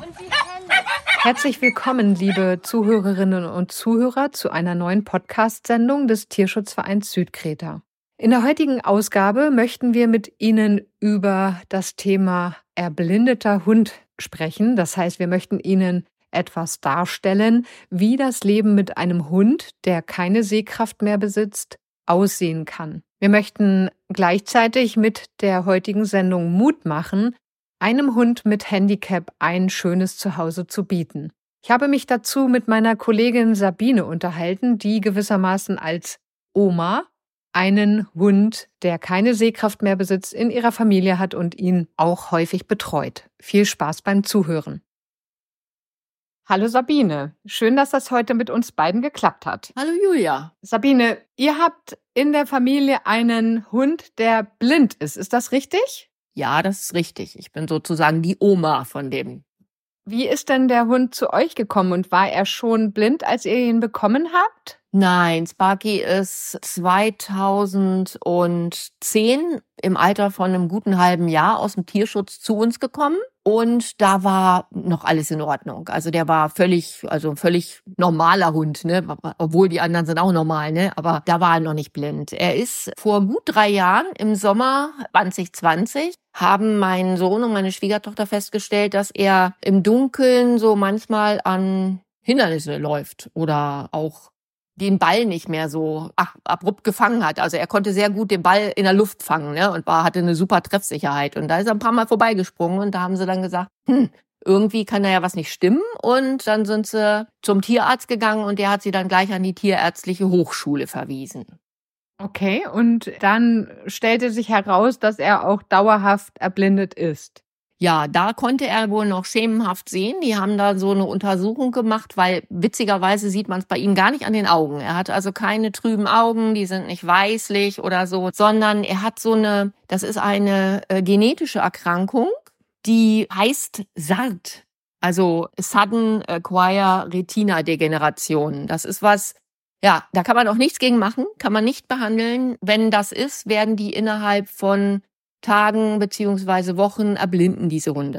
Herzlich willkommen, liebe Zuhörerinnen und Zuhörer, zu einer neuen Podcast-Sendung des Tierschutzvereins Südkreta. In der heutigen Ausgabe möchten wir mit Ihnen über das Thema erblindeter Hund sprechen. Das heißt, wir möchten Ihnen etwas darstellen, wie das Leben mit einem Hund, der keine Sehkraft mehr besitzt, aussehen kann. Wir möchten gleichzeitig mit der heutigen Sendung Mut machen, einem Hund mit Handicap ein schönes Zuhause zu bieten. Ich habe mich dazu mit meiner Kollegin Sabine unterhalten, die gewissermaßen als Oma einen Hund, der keine Sehkraft mehr besitzt, in ihrer Familie hat und ihn auch häufig betreut. Viel Spaß beim Zuhören. Hallo Sabine, schön, dass das heute mit uns beiden geklappt hat. Hallo Julia. Sabine, ihr habt in der Familie einen Hund, der blind ist. Ist das richtig? Ja, das ist richtig. Ich bin sozusagen die Oma von dem. Wie ist denn der Hund zu euch gekommen und war er schon blind, als ihr ihn bekommen habt? Nein, Sparky ist 2010 im Alter von einem guten halben Jahr aus dem Tierschutz zu uns gekommen. Und da war noch alles in Ordnung. Also der war völlig normaler Hund, ne? Obwohl die anderen sind auch normal, ne? Aber da war er noch nicht blind. Er ist vor gut 3 Jahren im Sommer 2020 haben mein Sohn und meine Schwiegertochter festgestellt, dass er im Dunkeln so manchmal an Hindernisse läuft oder auch den Ball nicht mehr so abrupt gefangen hat. Also er konnte sehr gut den Ball in der Luft fangen, ne, und hatte eine super Treffsicherheit. Und da ist er ein paar Mal vorbeigesprungen und da haben sie dann gesagt, irgendwie kann da ja was nicht stimmen. Und dann sind sie zum Tierarzt gegangen und der hat sie dann gleich an die Tierärztliche Hochschule verwiesen. Okay, und dann stellte sich heraus, dass er auch dauerhaft erblindet ist. Ja, da konnte er wohl noch schemenhaft sehen. Die haben da so eine Untersuchung gemacht, weil witzigerweise sieht man es bei ihm gar nicht an den Augen. Er hat also keine trüben Augen, die sind nicht weißlich oder so, sondern er hat das ist eine genetische Erkrankung, die heißt SARD, also Sudden Acquired Retina Degeneration. Das ist was, ja, da kann man auch nichts gegen machen, kann man nicht behandeln. Wenn das ist, werden die innerhalb von Tagen beziehungsweise Wochen erblinden diese Hunde.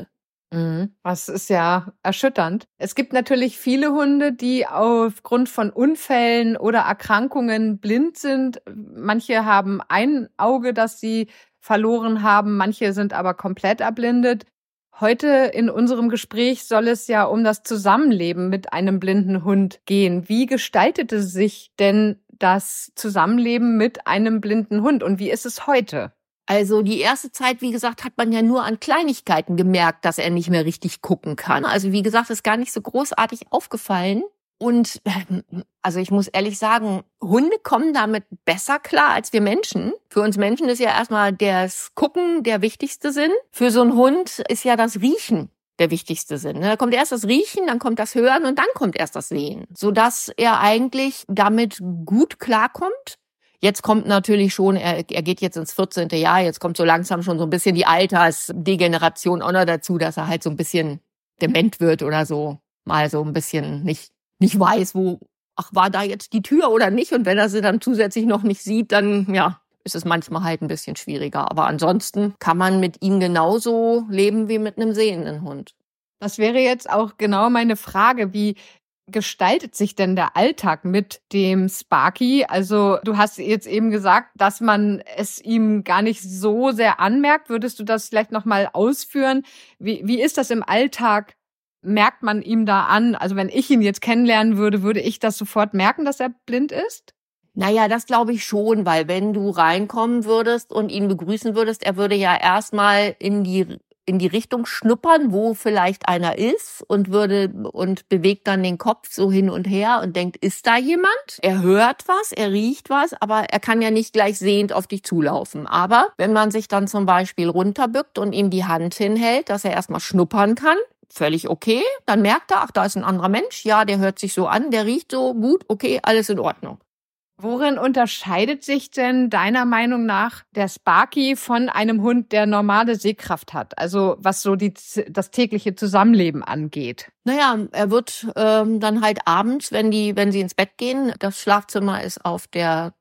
Das ist ja erschütternd. Es gibt natürlich viele Hunde, die aufgrund von Unfällen oder Erkrankungen blind sind. Manche haben ein Auge, das sie verloren haben, manche sind aber komplett erblindet. Heute in unserem Gespräch soll es ja um das Zusammenleben mit einem blinden Hund gehen. Wie gestaltete sich denn das Zusammenleben mit einem blinden Hund und wie ist es heute? Also die erste Zeit, wie gesagt, hat man ja nur an Kleinigkeiten gemerkt, dass er nicht mehr richtig gucken kann. Also wie gesagt, ist gar nicht so großartig aufgefallen. Und also ich muss ehrlich sagen, Hunde kommen damit besser klar als wir Menschen. Für uns Menschen ist ja erstmal das Gucken der wichtigste Sinn. Für so einen Hund ist ja das Riechen der wichtigste Sinn. Da kommt erst das Riechen, dann kommt das Hören und dann kommt erst das Sehen. Sodass er eigentlich damit gut klarkommt. Jetzt kommt natürlich schon, er geht jetzt ins 14. Jahr, jetzt kommt so langsam schon so ein bisschen die Altersdegeneration auch noch dazu, dass er halt so ein bisschen dement wird oder so. Mal so ein bisschen nicht weiß, war da jetzt die Tür oder nicht? Und wenn er sie dann zusätzlich noch nicht sieht, dann, ja, ist es manchmal halt ein bisschen schwieriger. Aber ansonsten kann man mit ihm genauso leben wie mit einem sehenden Hund. Das wäre jetzt auch genau meine Frage, wie gestaltet sich denn der Alltag mit dem Sparky? Also du hast jetzt eben gesagt, dass man es ihm gar nicht so sehr anmerkt. Würdest du das vielleicht nochmal ausführen? Wie ist das im Alltag? Merkt man ihm da an? Also wenn ich ihn jetzt kennenlernen würde, würde ich das sofort merken, dass er blind ist? Naja, das glaube ich schon, weil wenn du reinkommen würdest und ihn begrüßen würdest, er würde ja erstmal in die Richtung schnuppern, wo vielleicht einer ist und bewegt dann den Kopf so hin und her und denkt, ist da jemand? Er hört was, er riecht was, aber er kann ja nicht gleich sehend auf dich zulaufen. Aber wenn man sich dann zum Beispiel runterbückt und ihm die Hand hinhält, dass er erstmal schnuppern kann, völlig okay, dann merkt er, ach, da ist ein anderer Mensch, ja, der hört sich so an, der riecht so gut, okay, alles in Ordnung. Worin unterscheidet sich denn deiner Meinung nach der Sparky von einem Hund, der normale Sehkraft hat? Also was so das tägliche Zusammenleben angeht. Naja, er wird dann halt abends, wenn sie ins Bett gehen, das Schlafzimmer ist auf der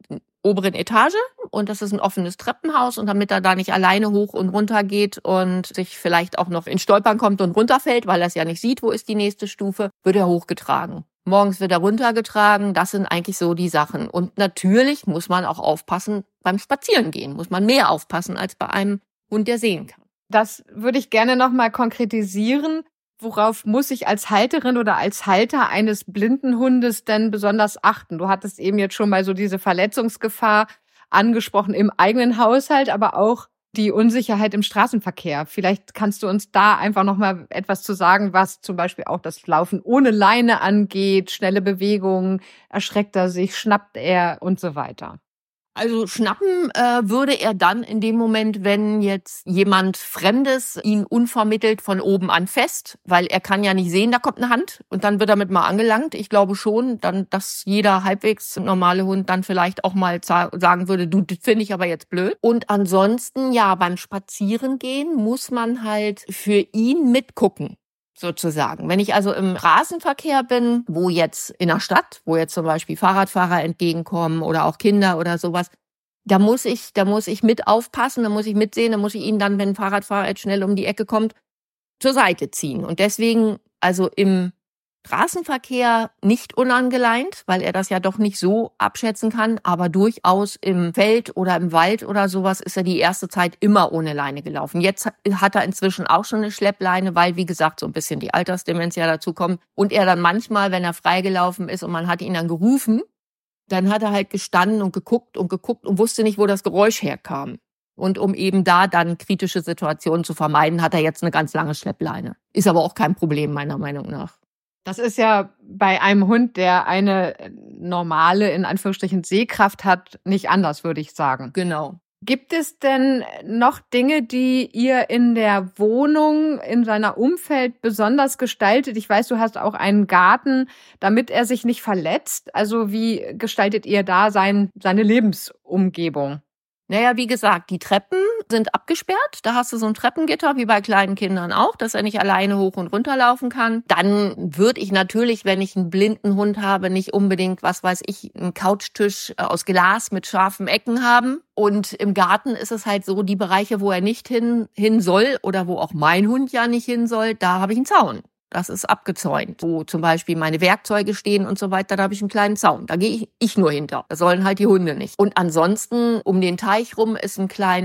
oberen Etage und das ist ein offenes Treppenhaus und damit er da nicht alleine hoch und runter geht und sich vielleicht auch noch in Stolpern kommt und runterfällt, weil er es ja nicht sieht, wo ist die nächste Stufe, wird er hochgetragen. Morgens wird er runtergetragen, das sind eigentlich so die Sachen. Und natürlich muss man auch aufpassen beim Spazierengehen, muss man mehr aufpassen als bei einem Hund, der sehen kann. Das würde ich gerne nochmal konkretisieren. Worauf muss ich als Halterin oder als Halter eines blinden Hundes denn besonders achten? Du hattest eben jetzt schon mal so diese Verletzungsgefahr angesprochen im eigenen Haushalt, aber auch die Unsicherheit im Straßenverkehr. Vielleicht kannst du uns da einfach nochmal etwas zu sagen, was zum Beispiel auch das Laufen ohne Leine angeht, schnelle Bewegungen, erschreckt er sich, schnappt er und so weiter. Also schnappen würde er dann in dem Moment, wenn jetzt jemand Fremdes ihn unvermittelt von oben anfasst, weil er kann ja nicht sehen, da kommt eine Hand und dann wird er mit mal angelangt. Ich glaube schon, dann, dass jeder halbwegs normale Hund dann vielleicht auch mal sagen würde, du, das finde ich aber jetzt blöd. Und ansonsten, ja, beim Spazierengehen muss man halt für ihn mitgucken. Sozusagen. Wenn ich also im Straßenverkehr bin, wo jetzt in der Stadt, wo jetzt zum Beispiel Fahrradfahrer entgegenkommen oder auch Kinder oder sowas, da muss ich mit aufpassen, da muss ich mitsehen, da muss ich ihn dann, wenn ein Fahrradfahrer jetzt schnell um die Ecke kommt, zur Seite ziehen. Und deswegen, also im Straßenverkehr nicht unangeleint, weil er das ja doch nicht so abschätzen kann, aber durchaus im Feld oder im Wald oder sowas ist er die erste Zeit immer ohne Leine gelaufen. Jetzt hat er inzwischen auch schon eine Schleppleine, weil, wie gesagt, so ein bisschen die Altersdemenz ja dazu kommt. Und er dann manchmal, wenn er freigelaufen ist und man hat ihn dann gerufen, dann hat er halt gestanden und geguckt und wusste nicht, wo das Geräusch herkam. Und um eben da dann kritische Situationen zu vermeiden, hat er jetzt eine ganz lange Schleppleine. Ist aber auch kein Problem, meiner Meinung nach. Das ist ja bei einem Hund, der eine normale, in Anführungsstrichen, Sehkraft hat, nicht anders, würde ich sagen. Genau. Gibt es denn noch Dinge, die ihr in der Wohnung, in seiner Umfeld besonders gestaltet? Ich weiß, du hast auch einen Garten, damit er sich nicht verletzt. Also wie gestaltet ihr da seine Lebensumgebung? Naja, wie gesagt, die Treppen sind abgesperrt. Da hast du so ein Treppengitter, wie bei kleinen Kindern auch, dass er nicht alleine hoch und runter laufen kann. Dann würde ich natürlich, wenn ich einen blinden Hund habe, nicht unbedingt, was weiß ich, einen Couchtisch aus Glas mit scharfen Ecken haben. Und im Garten ist es halt so, die Bereiche, wo er nicht hin soll oder wo auch mein Hund ja nicht hin soll, da habe ich einen Zaun. Das ist abgezäunt. Wo zum Beispiel meine Werkzeuge stehen und so weiter, da habe ich einen kleinen Zaun. Da gehe ich nur hinter. Da sollen halt die Hunde nicht. Und ansonsten um den Teich rum ist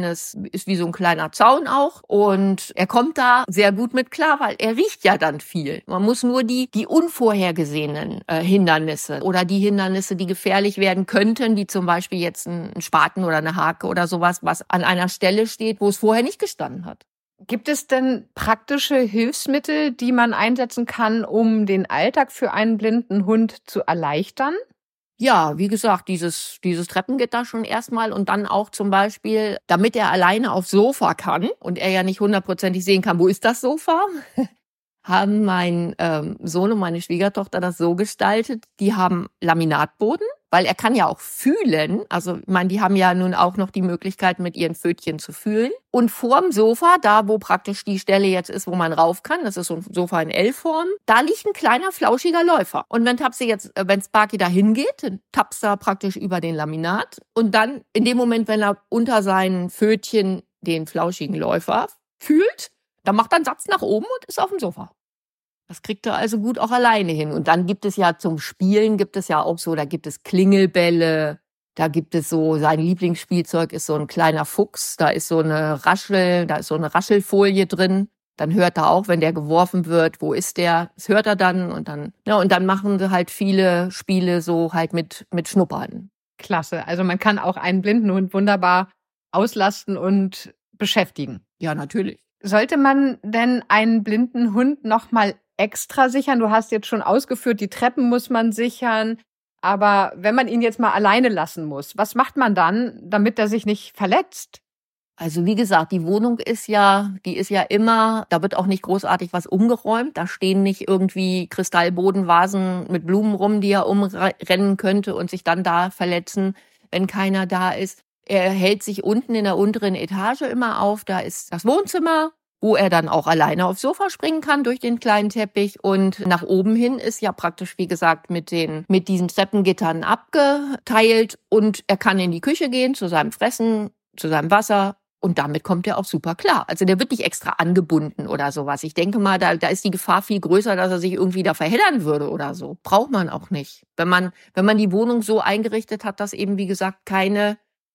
wie so ein kleiner Zaun auch. Und er kommt da sehr gut mit klar, weil er riecht ja dann viel. Man muss nur die unvorhergesehenen Hindernisse oder die Hindernisse, die gefährlich werden könnten, wie zum Beispiel jetzt ein Spaten oder eine Hake oder sowas, was an einer Stelle steht, wo es vorher nicht gestanden hat. Gibt es denn praktische Hilfsmittel, die man einsetzen kann, um den Alltag für einen blinden Hund zu erleichtern? Ja, wie gesagt, dieses Treppengitter schon erstmal und dann auch zum Beispiel, damit er alleine aufs Sofa kann und er ja nicht hundertprozentig sehen kann, wo ist das Sofa, haben mein Sohn und meine Schwiegertochter das so gestaltet, die haben Laminatboden, weil er kann ja auch fühlen, also ich meine, die haben ja nun auch noch die Möglichkeit, mit ihren Pfötchen zu fühlen. Und vorm Sofa, da wo praktisch die Stelle jetzt ist, wo man rauf kann, das ist so ein Sofa in L-Form, da liegt ein kleiner, flauschiger Läufer. Und wenn Sparky da hingeht, dann tapst er praktisch über den Laminat. Und dann, in dem Moment, wenn er unter seinen Pfötchen den flauschigen Läufer fühlt, dann macht er einen Satz nach oben und ist auf dem Sofa. Das kriegt er also gut auch alleine hin. Und dann gibt es ja zum Spielen, da gibt es Klingelbälle, da gibt es so, sein Lieblingsspielzeug ist so ein kleiner Fuchs, da ist so eine Raschelfolie drin. Dann hört er auch, wenn der geworfen wird, wo ist der? Das hört er dann und dann machen sie halt viele Spiele so halt mit Schnuppern. Klasse. Also man kann auch einen blinden Hund wunderbar auslasten und beschäftigen. Ja, natürlich. Sollte man denn einen blinden Hund nochmal extra sichern? Du hast jetzt schon ausgeführt, die Treppen muss man sichern. Aber wenn man ihn jetzt mal alleine lassen muss, was macht man dann, damit er sich nicht verletzt? Also wie gesagt, die Wohnung die ist ja immer, da wird auch nicht großartig was umgeräumt. Da stehen nicht irgendwie Kristallbodenvasen mit Blumen rum, die er umrennen könnte und sich dann da verletzen, wenn keiner da ist. Er hält sich unten in der unteren Etage immer auf. Da ist das Wohnzimmer wo er dann auch alleine aufs Sofa springen kann durch den kleinen Teppich. Und nach oben hin ist ja praktisch, wie gesagt, mit diesen Treppengittern abgeteilt. Und er kann in die Küche gehen, zu seinem Fressen, zu seinem Wasser. Und damit kommt er auch super klar. Also der wird nicht extra angebunden oder sowas. Ich denke mal, da ist die Gefahr viel größer, dass er sich irgendwie da verheddern würde oder so. Braucht man auch nicht. Wenn man die Wohnung so eingerichtet hat, dass eben, wie gesagt, keine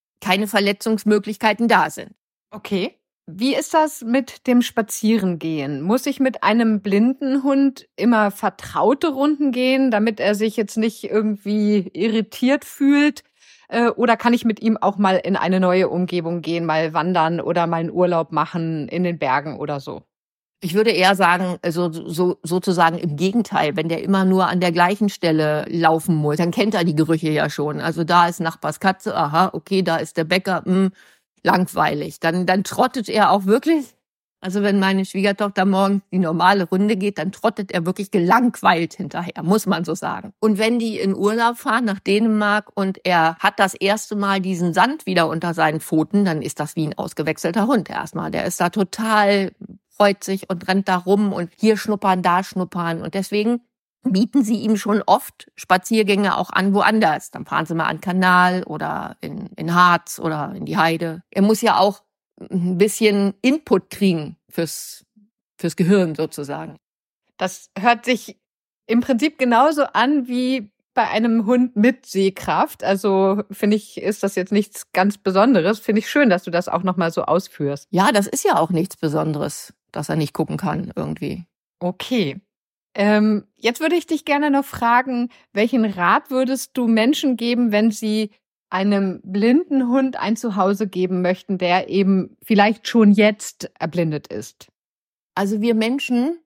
Verletzungsmöglichkeiten da sind. Okay. Wie ist das mit dem Spazierengehen? Muss ich mit einem blinden Hund immer vertraute Runden gehen, damit er sich jetzt nicht irgendwie irritiert fühlt? Oder kann ich mit ihm auch mal in eine neue Umgebung gehen, mal wandern oder mal einen Urlaub machen in den Bergen oder so? Ich würde eher sagen, sozusagen im Gegenteil, wenn der immer nur an der gleichen Stelle laufen muss, dann kennt er die Gerüche ja schon. Also da ist Nachbars Katze, aha, okay, da ist der Bäcker, langweilig. Dann trottet er auch wirklich. Also wenn meine Schwiegertochter morgens die normale Runde geht, dann trottet er wirklich gelangweilt hinterher, muss man so sagen. Und wenn die in Urlaub fahren nach Dänemark und er hat das erste Mal diesen Sand wieder unter seinen Pfoten, dann ist das wie ein ausgewechselter Hund erstmal. Der ist da total, freut sich und rennt da rum und hier schnuppern, da schnuppern. Und deswegen bieten sie ihm schon oft Spaziergänge auch an woanders. Dann fahren sie mal an den Kanal oder in Harz oder in die Heide. Er muss ja auch ein bisschen Input kriegen fürs Gehirn sozusagen. Das hört sich im Prinzip genauso an wie bei einem Hund mit Sehkraft. Also finde ich, ist das jetzt nichts ganz Besonderes. Finde ich schön, dass du das auch nochmal so ausführst. Ja, das ist ja auch nichts Besonderes, dass er nicht gucken kann irgendwie. Okay. Jetzt würde ich dich gerne noch fragen, welchen Rat würdest du Menschen geben, wenn sie einem blinden Hund ein Zuhause geben möchten, der eben vielleicht schon jetzt erblindet ist? Also wir Menschen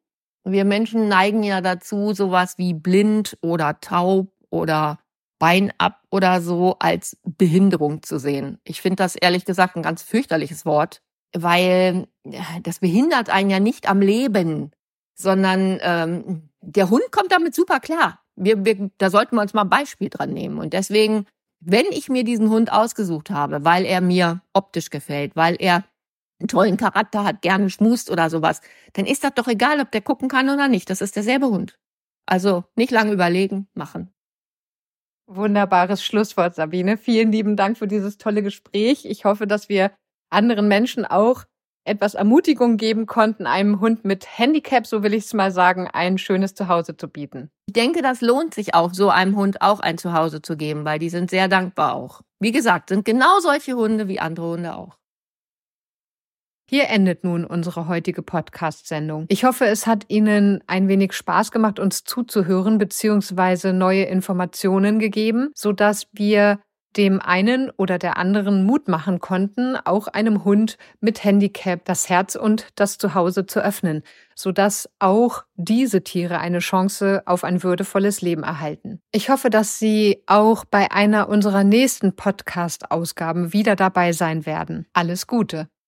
neigen ja dazu, sowas wie blind oder taub oder Bein ab oder so als Behinderung zu sehen. Ich finde das ehrlich gesagt ein ganz fürchterliches Wort, weil das behindert einen ja nicht am Leben, sondern der Hund kommt damit super klar. Da sollten wir uns mal ein Beispiel dran nehmen. Und deswegen, wenn ich mir diesen Hund ausgesucht habe, weil er mir optisch gefällt, weil er einen tollen Charakter hat, gerne schmust oder sowas, dann ist das doch egal, ob der gucken kann oder nicht. Das ist derselbe Hund. Also nicht lange überlegen, machen. Wunderbares Schlusswort, Sabine. Vielen lieben Dank für dieses tolle Gespräch. Ich hoffe, dass wir anderen Menschen auch etwas Ermutigung geben konnten, einem Hund mit Handicap, so will ich es mal sagen, ein schönes Zuhause zu bieten. Ich denke, das lohnt sich auch, so einem Hund auch ein Zuhause zu geben, weil die sind sehr dankbar auch. Wie gesagt, sind genau solche Hunde wie andere Hunde auch. Hier endet nun unsere heutige Podcast-Sendung. Ich hoffe, es hat Ihnen ein wenig Spaß gemacht, uns zuzuhören bzw. neue Informationen gegeben, sodass wir dem einen oder der anderen Mut machen konnten, auch einem Hund mit Handicap das Herz und das Zuhause zu öffnen, sodass auch diese Tiere eine Chance auf ein würdevolles Leben erhalten. Ich hoffe, dass Sie auch bei einer unserer nächsten Podcast-Ausgaben wieder dabei sein werden. Alles Gute!